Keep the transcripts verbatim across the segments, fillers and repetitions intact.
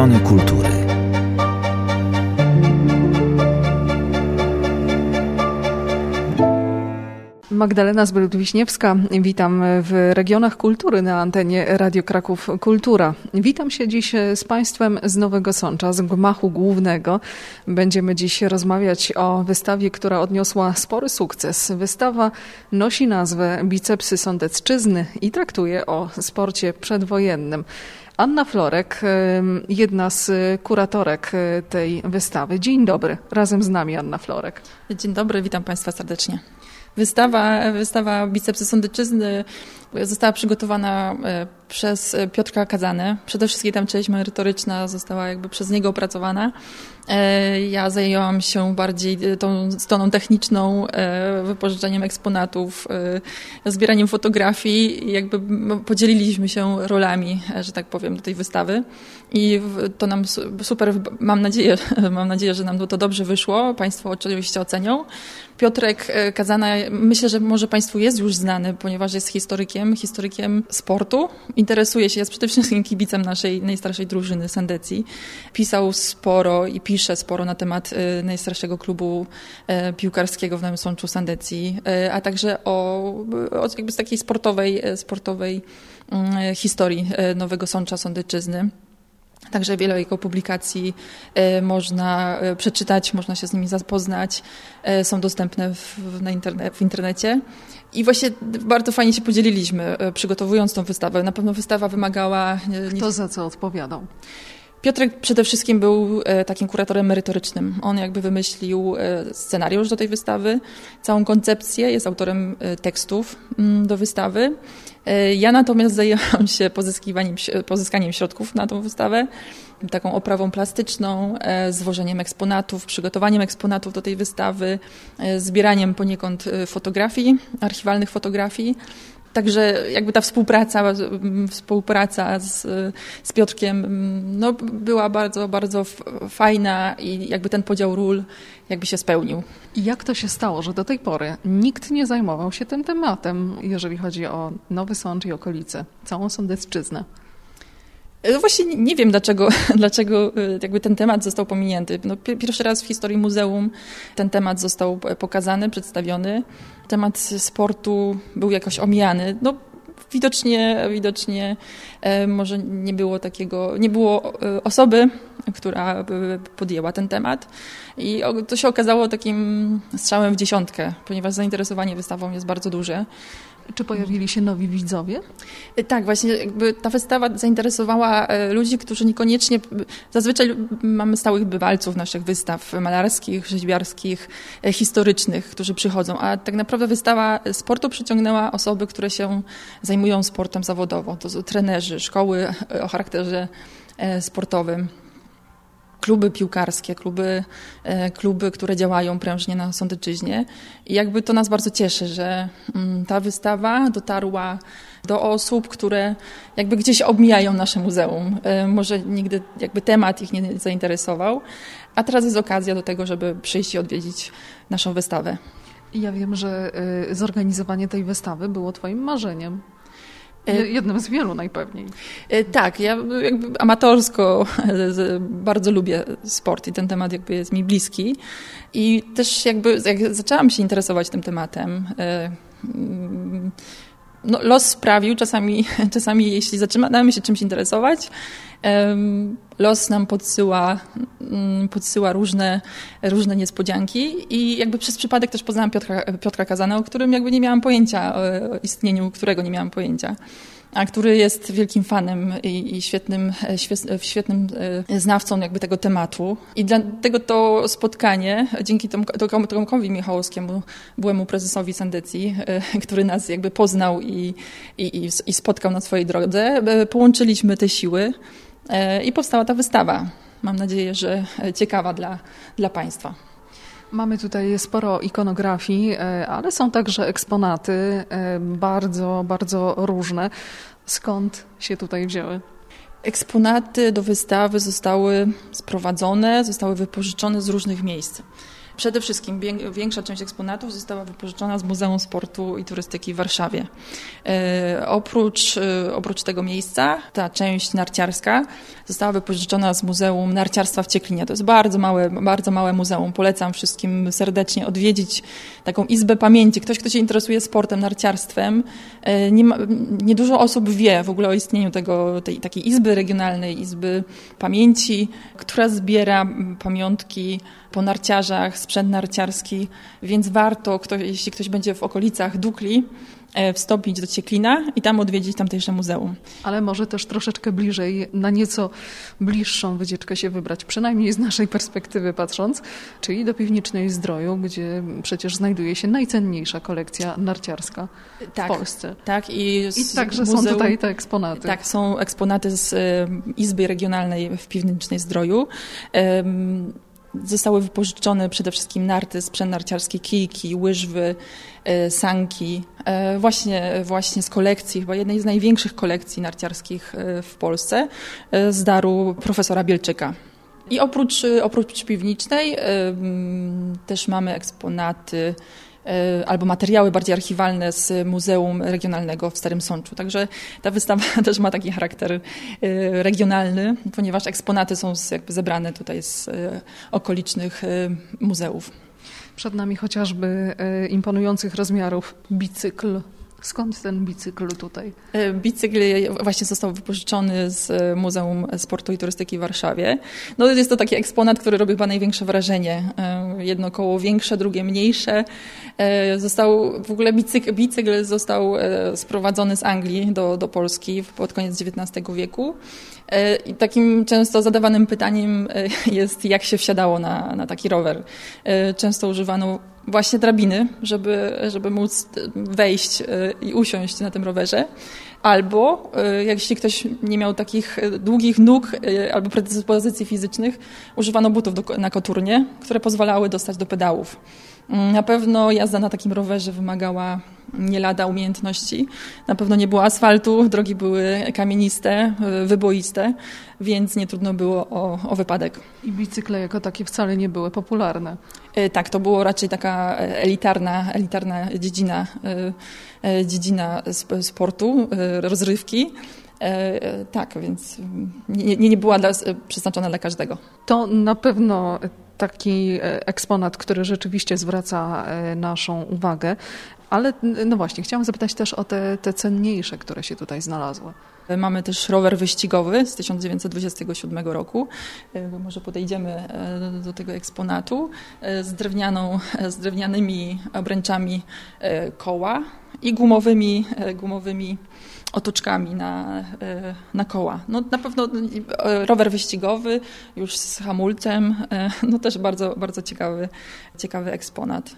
Regiony kultury. Magdalena Zbrold-Wiśniewska, witam w Regionach Kultury na antenie Radio Kraków Kultura. Witam się dziś z Państwem z Nowego Sącza, z gmachu głównego. Będziemy dziś rozmawiać o wystawie, która odniosła spory sukces. Wystawa nosi nazwę Bicepsy Sądecczyzny i traktuje o sporcie przedwojennym. Anna Florek, jedna z kuratorek tej wystawy. Dzień dobry, razem z nami Anna Florek. Dzień dobry, witam Państwa serdecznie. Wystawa, wystawa Bicepsy Sądecczyzny została przygotowana przez Piotrka Kazanę. Przede wszystkim tam część merytoryczna została jakby przez niego opracowana. Ja zajęłam się bardziej tą stroną techniczną, wypożyczeniem eksponatów, zbieraniem fotografii i jakby podzieliliśmy się rolami, że tak powiem, do tej wystawy. I to nam super, mam nadzieję, mam nadzieję, że nam to dobrze wyszło. Państwo oczywiście ocenią. Piotrek Kazana, myślę, że może Państwu jest już znany, ponieważ jest historykiem, historykiem sportu. Interesuje się, jest przede wszystkim kibicem naszej najstarszej drużyny Sandecji. Pisał sporo i pisze sporo na temat najstarszego klubu piłkarskiego w Nowym Sączu Sandecji, a także o, o jakby z takiej sportowej, sportowej historii Nowego Sącza Sądecczyzny. Także wiele jego publikacji można przeczytać, można się z nimi zapoznać, są dostępne w, na interne, w internecie. I właśnie bardzo fajnie się podzieliliśmy, przygotowując tą wystawę. Na pewno wystawa wymagała... Kto za co odpowiadał? Piotrek przede wszystkim był takim kuratorem merytorycznym. On jakby wymyślił scenariusz do tej wystawy, całą koncepcję, jest autorem tekstów do wystawy. Ja natomiast zajęłam się pozyskiwaniem, pozyskaniem środków na tą wystawę, taką oprawą plastyczną, zwożeniem eksponatów, przygotowaniem eksponatów do tej wystawy, zbieraniem poniekąd fotografii, archiwalnych fotografii. Także jakby ta współpraca, współpraca z, z Piotrkiem no, była bardzo, bardzo fajna i jakby ten podział ról jakby się spełnił. I jak to się stało, że do tej pory nikt nie zajmował się tym tematem, jeżeli chodzi o Nowy Sącz i okolice, całą Sądecczyznę? No właśnie nie wiem, dlaczego, dlaczego jakby ten temat został pominięty. No, pierwszy raz w historii muzeum ten temat został pokazany, przedstawiony. Temat sportu był jakoś omijany. No, widocznie, widocznie może nie było takiego, nie było osoby, która podjęła ten temat. I to się okazało takim strzałem w dziesiątkę, ponieważ zainteresowanie wystawą jest bardzo duże. Czy pojawili się nowi widzowie? Tak, właśnie jakby ta wystawa zainteresowała ludzi, którzy niekoniecznie... Zazwyczaj mamy stałych bywalców naszych wystaw malarskich, rzeźbiarskich, historycznych, którzy przychodzą, a tak naprawdę wystawa sportu przyciągnęła osoby, które się zajmują sportem zawodowo. To są trenerzy, szkoły o charakterze sportowym. Kluby piłkarskie, kluby, kluby, które działają prężnie na Sądecczyźnie. I jakby to nas bardzo cieszy, że ta wystawa dotarła do osób, które jakby gdzieś omijają nasze muzeum. Może nigdy jakby temat ich nie zainteresował, a teraz jest okazja do tego, żeby przyjść i odwiedzić naszą wystawę. Ja wiem, że zorganizowanie tej wystawy było Twoim marzeniem. Jednym z wielu najpewniej. Tak, ja jakby amatorsko bardzo lubię sport i ten temat jakby jest mi bliski. I też jakby jak zaczęłam się interesować tym tematem, no los sprawił, czasami, czasami jeśli zaczynamy się czymś interesować, los nam podsyła, podsyła różne, różne niespodzianki i jakby przez przypadek też poznałam Piotra, Piotra Kazana, o którym jakby nie miałam pojęcia, o istnieniu którego nie miałam pojęcia, a który jest wielkim fanem i, i świetnym, świetnym znawcą jakby tego tematu. I dlatego to spotkanie, dzięki temu Tomkowi Michałowskiemu, byłemu prezesowi Sandecji, który nas jakby poznał i, i, i spotkał na swojej drodze, połączyliśmy te siły i powstała ta wystawa. Mam nadzieję, że ciekawa dla, dla Państwa. Mamy tutaj sporo ikonografii, ale są także eksponaty bardzo, bardzo różne. Skąd się tutaj wzięły? Eksponaty do wystawy zostały sprowadzone, zostały wypożyczone z różnych miejsc. Przede wszystkim większa część eksponatów została wypożyczona z Muzeum Sportu i Turystyki w Warszawie. E, oprócz, e, oprócz tego miejsca ta część narciarska została wypożyczona z Muzeum Narciarstwa w Cieklinie. To jest bardzo małe, bardzo małe muzeum. Polecam wszystkim serdecznie odwiedzić taką izbę pamięci. Ktoś, kto się interesuje sportem, narciarstwem, e, nie ma, niedużo osób wie w ogóle o istnieniu tego, tej takiej izby regionalnej, izby pamięci, która zbiera pamiątki po narciarzach, sprzęt narciarski, więc warto, kto, jeśli ktoś będzie w okolicach Dukli, wstąpić do Cieklina i tam odwiedzić tamtejsze muzeum. Ale może też troszeczkę bliżej, na nieco bliższą wycieczkę się wybrać, przynajmniej z naszej perspektywy patrząc, czyli do Piwnicznej Zdroju, gdzie przecież znajduje się najcenniejsza kolekcja narciarska tak, w Polsce. Tak, i, I także muzeum, są tutaj te eksponaty. Tak, są eksponaty z Izby Regionalnej w Piwnicznej Zdroju. Um, Zostały wypożyczone przede wszystkim narty, sprzęt narciarski, kijki, łyżwy, sanki, właśnie, właśnie z kolekcji, chyba jednej z największych kolekcji narciarskich w Polsce, z daru profesora Bielczyka. I oprócz, oprócz Piwnicznej też mamy eksponaty albo materiały bardziej archiwalne z Muzeum Regionalnego w Starym Sączu. Także ta wystawa też ma taki charakter regionalny, ponieważ eksponaty są jakby zebrane tutaj z okolicznych muzeów. Przed nami chociażby imponujących rozmiarów bicykl. Skąd ten bicykl tutaj? Bicykl właśnie został wypożyczony z Muzeum Sportu i Turystyki w Warszawie. No jest to taki eksponat, który robi chyba największe wrażenie. Jedno koło większe, drugie mniejsze. Został, w ogóle bicykl, bicykl został sprowadzony z Anglii do, do Polski pod koniec dziewiętnastego wieku. I takim często zadawanym pytaniem jest, jak się wsiadało na, na taki rower. Często używano właśnie drabiny, żeby, żeby móc wejść i usiąść na tym rowerze. Albo jeśli ktoś nie miał takich długich nóg albo predyspozycji fizycznych, używano butów do, na koturnie, które pozwalały dostać do pedałów. Na pewno jazda na takim rowerze wymagała nie lada umiejętności. Na pewno nie było asfaltu, drogi były kamieniste, wyboiste, więc nie trudno było o, o wypadek. I bicykle jako takie wcale nie były popularne. Tak, to było raczej taka elitarna, elitarna dziedzina, dziedzina sportu, rozrywki. Tak, więc nie, nie była dla, przeznaczona dla każdego. To na pewno taki eksponat, który rzeczywiście zwraca naszą uwagę. Ale no właśnie, chciałam zapytać też o te, te cenniejsze, które się tutaj znalazły. Mamy też rower wyścigowy z tysiąc dziewięćset dwudziestego siódmego roku. Może podejdziemy do tego eksponatu z, drewnianą, z drewnianymi obręczami koła i gumowymi, gumowymi otoczkami na, na koła. No, na pewno rower wyścigowy już z hamulcem, no też bardzo, bardzo ciekawy, ciekawy eksponat.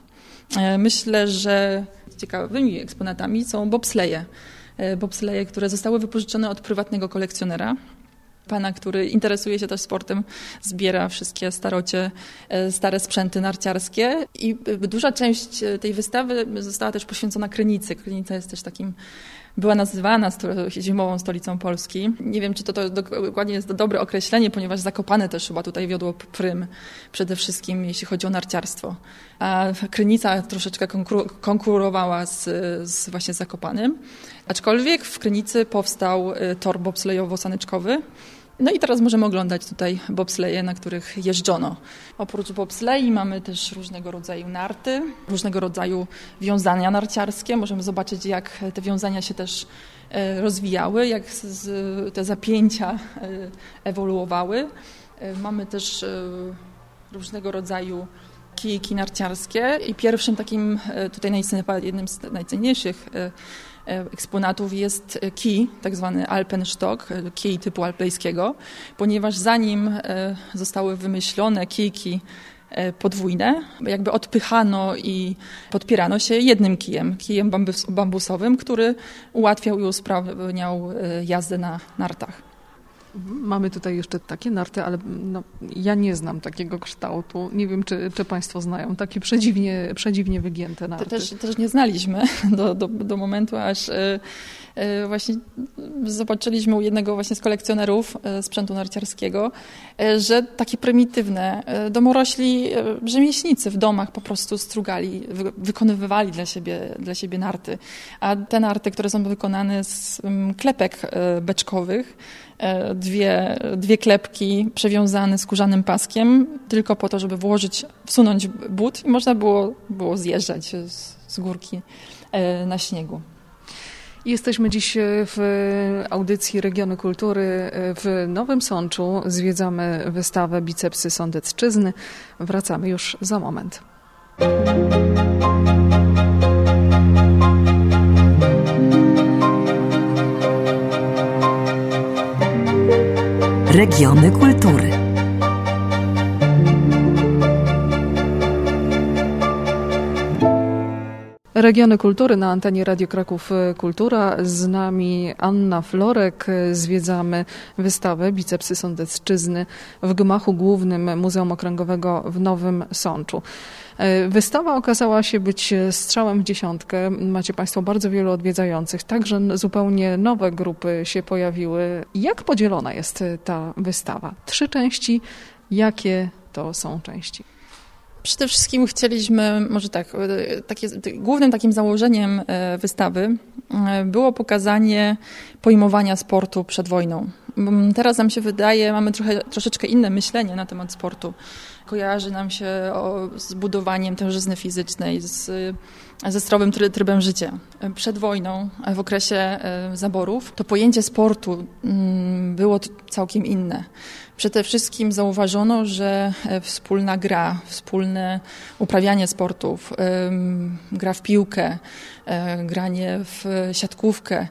Myślę, że ciekawymi eksponatami są bobsleje. Bobsleje, które zostały wypożyczone od prywatnego kolekcjonera. Pana, który interesuje się też sportem, zbiera wszystkie starocie, stare sprzęty narciarskie i duża część tej wystawy została też poświęcona Krynicy. Krynica jest też takim, była nazywana zimową stolicą Polski. Nie wiem, czy to, to dokładnie jest dobre określenie, ponieważ Zakopane też chyba tutaj wiodło prym przede wszystkim, jeśli chodzi o narciarstwo. A Krynica troszeczkę konkurowała z, z właśnie Zakopanem. Aczkolwiek w Krynicy powstał tor bobslejowo-saneczkowy. No i teraz możemy oglądać tutaj bobsleje, na których jeżdżono. Oprócz bobslei mamy też różnego rodzaju narty, różnego rodzaju wiązania narciarskie. Możemy zobaczyć, jak te wiązania się też rozwijały, jak te zapięcia ewoluowały. Mamy też różnego rodzaju kijki narciarskie i pierwszym takim, tutaj jednym z najcenniejszych eksponatów jest kij, tak zwany Alpenstock, kij typu alpejskiego, ponieważ zanim zostały wymyślone kijki podwójne, jakby odpychano i podpierano się jednym kijem, kijem bambus, bambusowym, który ułatwiał i usprawniał jazdę na nartach. Mamy tutaj jeszcze takie narty, ale no, ja nie znam takiego kształtu. Nie wiem, czy, czy Państwo znają takie przedziwnie, przedziwnie wygięte narty. To też, też nie znaliśmy do, do, do momentu, aż właśnie zobaczyliśmy u jednego właśnie z kolekcjonerów sprzętu narciarskiego, że takie prymitywne domorośli rzemieślnicy w domach po prostu strugali, wykonywywali dla siebie, dla siebie narty. A te narty, które są wykonane z klepek beczkowych, dwie, dwie klepki przewiązane skórzanym paskiem, tylko po to, żeby włożyć, wsunąć but i można było, było zjeżdżać z, z górki na śniegu. Jesteśmy dziś w audycji Regiony Kultury w Nowym Sączu. Zwiedzamy wystawę Bicepsy Sądecczyzny. Wracamy już za moment. Regiony Kultury. Regiony Kultury na antenie Radio Kraków Kultura. Z nami Anna Florek. Zwiedzamy wystawę Bicepsy Sądecczyzny w gmachu głównym Muzeum Okręgowego w Nowym Sączu. Wystawa okazała się być strzałem w dziesiątkę. Macie Państwo bardzo wielu odwiedzających. Także zupełnie nowe grupy się pojawiły. Jak podzielona jest ta wystawa? Trzy części. Jakie to są części? Przede wszystkim chcieliśmy, może tak, takie, głównym takim założeniem wystawy było pokazanie pojmowania sportu przed wojną. Teraz nam się wydaje, mamy trochę, troszeczkę inne myślenie na temat sportu. Kojarzy nam się o, z budowaniem tężyzny fizycznej, z, ze zdrowym trybem życia. Przed wojną, w okresie zaborów, to pojęcie sportu było całkiem inne. Przede wszystkim zauważono, że wspólna gra, wspólne uprawianie sportów, gra w piłkę, granie w siatkówkę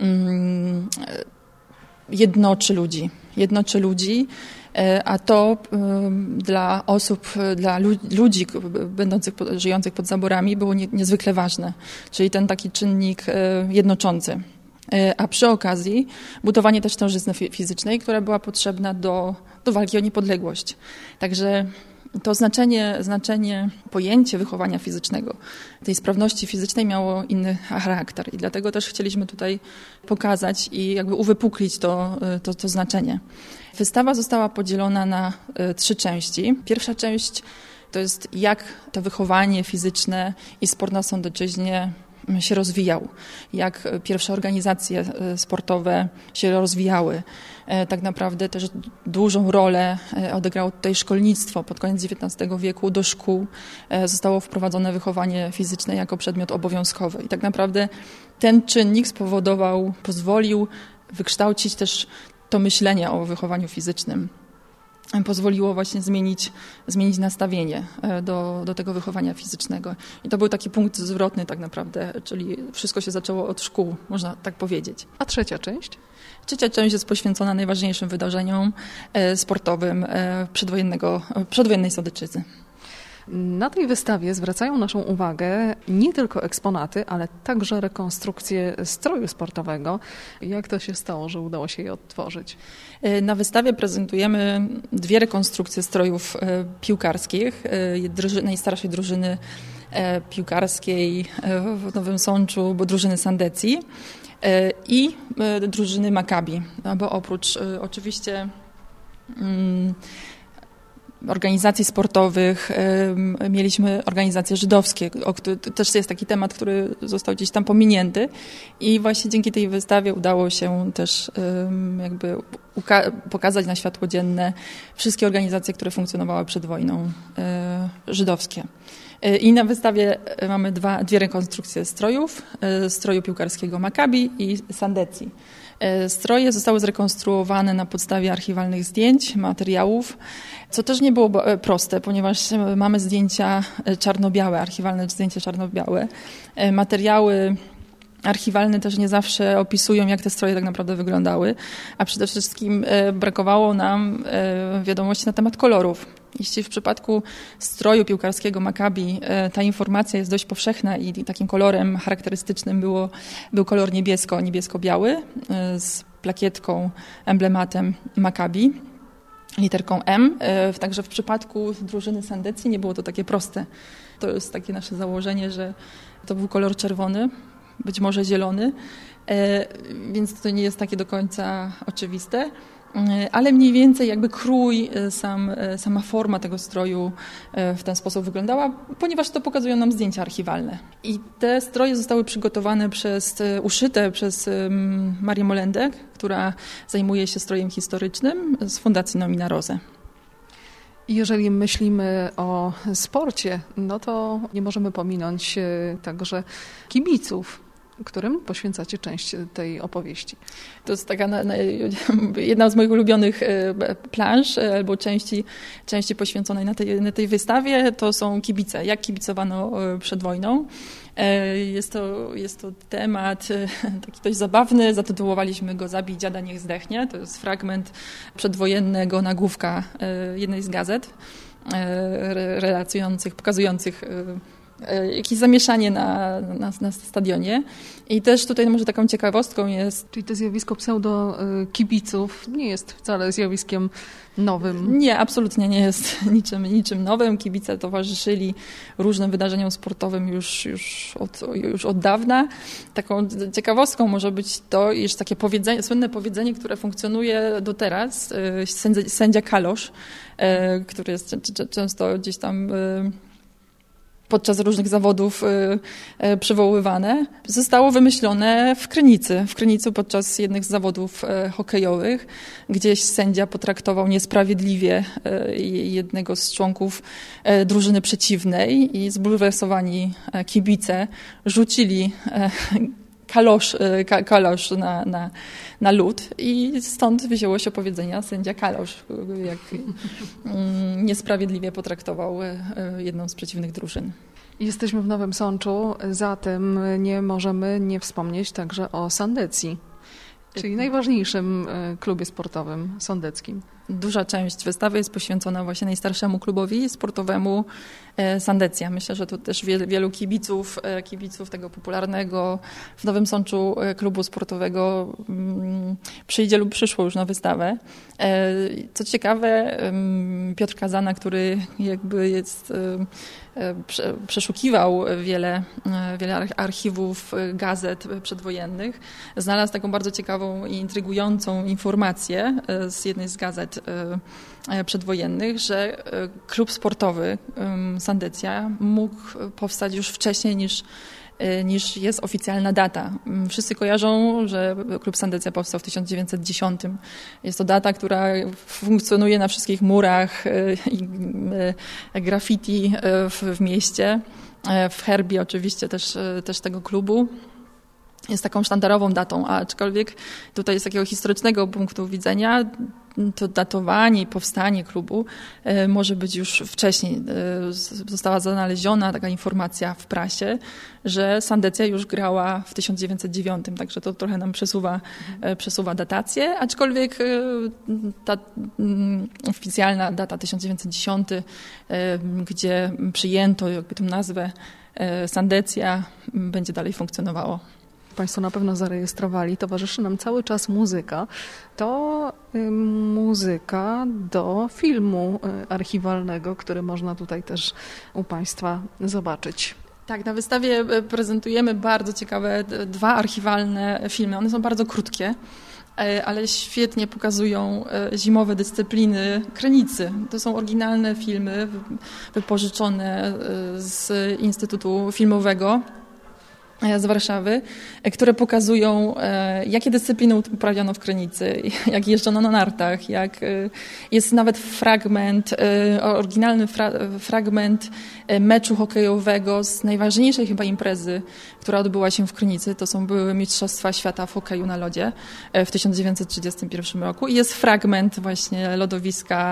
jednoczy ludzi. Jednoczy ludzi, a to dla osób, dla ludzi będących, żyjących pod zaborami było niezwykle ważne. Czyli ten taki czynnik jednoczący. A przy okazji budowanie też tężyzny fizycznej, która była potrzebna do, do walki o niepodległość. Także to znaczenie, znaczenie, pojęcie wychowania fizycznego, tej sprawności fizycznej miało inny charakter i dlatego też chcieliśmy tutaj pokazać i jakby uwypuklić to, to, to znaczenie. Wystawa została podzielona na trzy części. Pierwsza część to jest jak to wychowanie fizyczne i sport na Sądecczyźnie się rozwijał, jak pierwsze organizacje sportowe się rozwijały. Tak naprawdę też dużą rolę odegrało tutaj szkolnictwo. Pod koniec dziewiętnastego wieku do szkół zostało wprowadzone wychowanie fizyczne jako przedmiot obowiązkowy. I tak naprawdę ten czynnik spowodował, pozwolił wykształcić też to myślenie o wychowaniu fizycznym. Pozwoliło właśnie zmienić, zmienić nastawienie do, do tego wychowania fizycznego. I to był taki punkt zwrotny tak naprawdę, czyli wszystko się zaczęło od szkół, można tak powiedzieć. A trzecia część? Trzecia część jest poświęcona najważniejszym wydarzeniom sportowym przedwojennego, przedwojennej Sądecczyzny. Na tej wystawie zwracają naszą uwagę nie tylko eksponaty, ale także rekonstrukcje stroju sportowego. Jak to się stało, że udało się je odtworzyć? Na wystawie prezentujemy dwie rekonstrukcje strojów piłkarskich, najstarszej drużyny piłkarskiej w Nowym Sączu, bo drużyny Sandecji i drużyny Maccabi, bo oprócz oczywiście organizacji sportowych, mieliśmy organizacje żydowskie. To też jest taki temat, który został gdzieś tam pominięty i właśnie dzięki tej wystawie udało się też jakby pokazać na światło dzienne wszystkie organizacje, które funkcjonowały przed wojną, żydowskie. I na wystawie mamy dwa, dwie rekonstrukcje strojów, stroju piłkarskiego Maccabi i Sandecji. Stroje zostały zrekonstruowane na podstawie archiwalnych zdjęć, materiałów, co też nie było proste, ponieważ mamy zdjęcia czarno-białe, archiwalne zdjęcia czarno-białe. Materiały archiwalne też nie zawsze opisują, jak te stroje tak naprawdę wyglądały, a przede wszystkim brakowało nam wiadomości na temat kolorów. Jeśli w przypadku stroju piłkarskiego Maccabi ta informacja jest dość powszechna i takim kolorem charakterystycznym było, był kolor niebiesko, niebiesko-biały z plakietką, emblematem Maccabi, literką M. Także w przypadku drużyny Sandecji nie było to takie proste. To jest takie nasze założenie, że to był kolor czerwony, być może zielony, więc to nie jest takie do końca oczywiste. Ale mniej więcej jakby krój, sam, sama forma tego stroju w ten sposób wyglądała, ponieważ to pokazują nam zdjęcia archiwalne. I te stroje zostały przygotowane przez, uszyte przez Marię Molendek, która zajmuje się strojem historycznym z Fundacji Nomina Rose. Jeżeli myślimy o sporcie, no to nie możemy pominąć także kibiców, którym poświęcacie część tej opowieści. To jest taka na, na, jedna z moich ulubionych planż albo części, części poświęconej na tej, na tej wystawie. To są kibice. Jak kibicowano przed wojną. Jest to, jest to temat taki dość zabawny. Zatytułowaliśmy go "Zabij dziada, niech zdechnie". To jest fragment przedwojennego nagłówka jednej z gazet relacjonujących, pokazujących jakieś zamieszanie na, na, na stadionie. I też tutaj może taką ciekawostką jest... Czyli to zjawisko pseudo-kibiców nie jest wcale zjawiskiem nowym. Nie, absolutnie nie jest niczym, niczym nowym. Kibice towarzyszyli różnym wydarzeniom sportowym już, już, od, już od dawna. Taką ciekawostką może być to, iż takie powiedzenie, słynne powiedzenie, które funkcjonuje do teraz, sędzia, sędzia Kalosz, który jest często gdzieś tam podczas różnych zawodów y, y, przywoływane, zostało wymyślone w Krynicy. W Krynicy podczas jednych z zawodów y, hokejowych. Gdzieś sędzia potraktował niesprawiedliwie y, jednego z członków y, drużyny przeciwnej i zbulwersowani y, kibice rzucili y, kalosz, y, ka, kalosz na, na, na lód i stąd wzięło się powiedzenia sędzia Kalosz, jak y, niesprawiedliwie potraktował y, jedną z przeciwnych drużyn. Jesteśmy w Nowym Sączu, zatem nie możemy nie wspomnieć także o Sandecji, czyli najważniejszym klubie sportowym sądeckim. Duża część wystawy jest poświęcona właśnie najstarszemu klubowi sportowemu Sandecja. Myślę, że to też wielu kibiców, kibiców tego popularnego w Nowym Sączu klubu sportowego przyjdzie lub przyszło już na wystawę. Co ciekawe, Piotr Kazana, który jakby jest, przeszukiwał wiele, wiele archiwów gazet przedwojennych, znalazł taką bardzo ciekawą i intrygującą informację z jednej z gazet przedwojennych, że klub sportowy Sandecja mógł powstać już wcześniej niż, niż jest oficjalna data. Wszyscy kojarzą, że klub Sandecja powstał w tysiąc dziewięćset dziesiątym. Jest to data, która funkcjonuje na wszystkich murach i graffiti w, w mieście, w herbie oczywiście też, też tego klubu. Jest taką sztandarową datą, aczkolwiek tutaj z takiego historycznego punktu widzenia to datowanie i powstanie klubu może być już wcześniej. Została znaleziona taka informacja w prasie, że Sandecja już grała w tysiąc dziewięćset dziewiątym, także to trochę nam przesuwa, przesuwa datację, aczkolwiek ta oficjalna data tysiąc dziewięćset dziesiąty, gdzie przyjęto jakby tę nazwę Sandecja, będzie dalej funkcjonowało. Państwo na pewno zarejestrowali, towarzyszy nam cały czas muzyka. To y, muzyka do filmu y, archiwalnego, który można tutaj też u Państwa zobaczyć. Tak, na wystawie prezentujemy bardzo ciekawe dwa archiwalne filmy. One są bardzo krótkie, ale świetnie pokazują zimowe dyscypliny Krynicy. To są oryginalne filmy wypożyczone z Instytutu Filmowego z Warszawy, które pokazują, jakie dyscypliny uprawiano w Krynicy, jak jeżdżono na nartach, jak jest nawet fragment, oryginalny fra, fragment meczu hokejowego z najważniejszej chyba imprezy, która odbyła się w Krynicy. To są były Mistrzostwa Świata w hokeju na lodzie w tysiąc dziewięćset trzydziestym pierwszym roku i jest fragment właśnie lodowiska,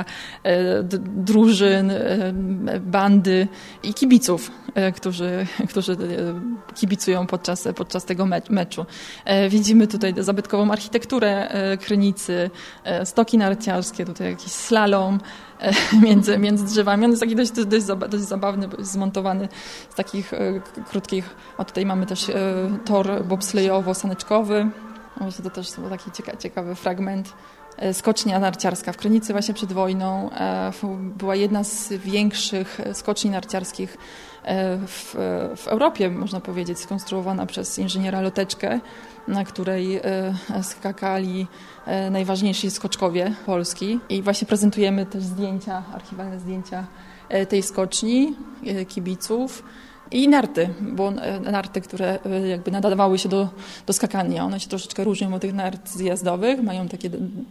drużyn, bandy i kibiców, którzy, którzy kibicują podczas, podczas tego meczu. Widzimy tutaj zabytkową architekturę Krynicy, stoki narciarskie, tutaj jakiś slalom między, między drzewami. On jest taki dość, dość, dość zabawny, zmontowany z takich krótkich, a tutaj mamy też tor bobslejowo-saneczkowy. Myślę, to też był taki ciekawy, ciekawy fragment. skocznia narciarska. W Krynicy właśnie przed wojną była jedna z większych skoczni narciarskich w, w Europie, można powiedzieć, skonstruowana przez inżyniera Loteczkę, na której skakali najważniejsi skoczkowie Polski. I właśnie prezentujemy też zdjęcia, archiwalne zdjęcia tej skoczni, kibiców. I narty, bo narty, które jakby nadawały się do, do skakania, one się troszeczkę różnią od tych nart zjazdowych, mają takie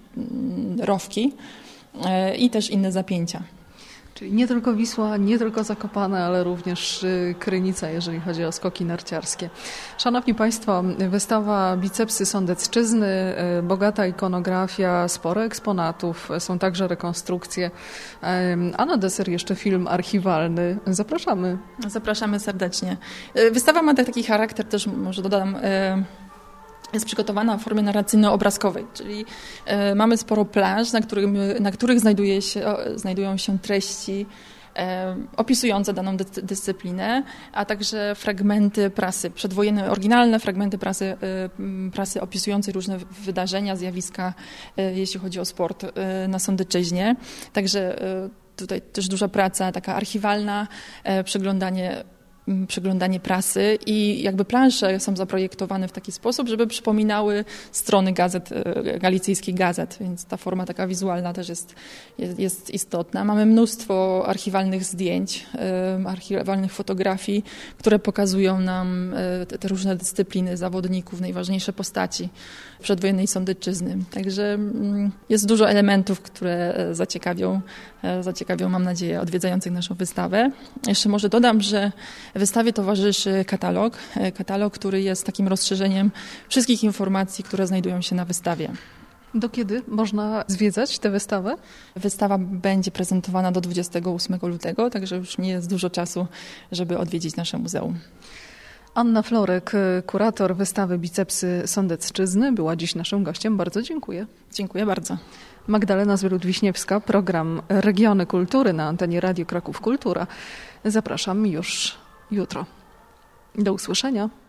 rowki i też inne zapięcia. Czyli nie tylko Wisła, nie tylko Zakopane, ale również Krynica, jeżeli chodzi o skoki narciarskie. Szanowni Państwo, wystawa Bicepsy Sądecczyzny, bogata ikonografia, sporo eksponatów, są także rekonstrukcje, a na deser jeszcze film archiwalny. Zapraszamy. Zapraszamy serdecznie. Wystawa ma taki charakter, też może dodam, jest przygotowana w formie narracyjno-obrazkowej, czyli e, mamy sporo plaż, na, którym, na których znajduje się, o, znajdują się treści e, opisujące daną dy, dyscyplinę, a także fragmenty prasy przedwojenne, oryginalne fragmenty prasy, e, prasy opisującej różne wydarzenia, zjawiska, e, jeśli chodzi o sport e, na Sądeczyźnie. Także e, tutaj też duża praca taka archiwalna, e, przeglądanie przeglądanie prasy i jakby plansze są zaprojektowane w taki sposób, żeby przypominały strony gazet, galicyjskich gazet, więc ta forma taka wizualna też jest, jest, jest istotna. Mamy mnóstwo archiwalnych zdjęć, archiwalnych fotografii, które pokazują nam te, te różne dyscypliny zawodników, najważniejsze postaci przedwojennej Sądeczyzny. Także jest dużo elementów, które zaciekawią, zaciekawią, mam nadzieję, odwiedzających naszą wystawę. Jeszcze może dodam, że wystawie towarzyszy katalog, katalog, który jest takim rozszerzeniem wszystkich informacji, które znajdują się na wystawie. Do kiedy można zwiedzać tę wystawę? Wystawa będzie prezentowana do dwudziestego ósmego lutego, także już nie jest dużo czasu, żeby odwiedzić nasze muzeum. Anna Florek, kurator wystawy Bicepsy Sądecczyzny, była dziś naszym gościem. Bardzo dziękuję. Dziękuję bardzo. Magdalena Zwyrud-Wiśniewska, program Regiony Kultury na antenie Radio Kraków Kultura. Zapraszam już jutro. Do usłyszenia.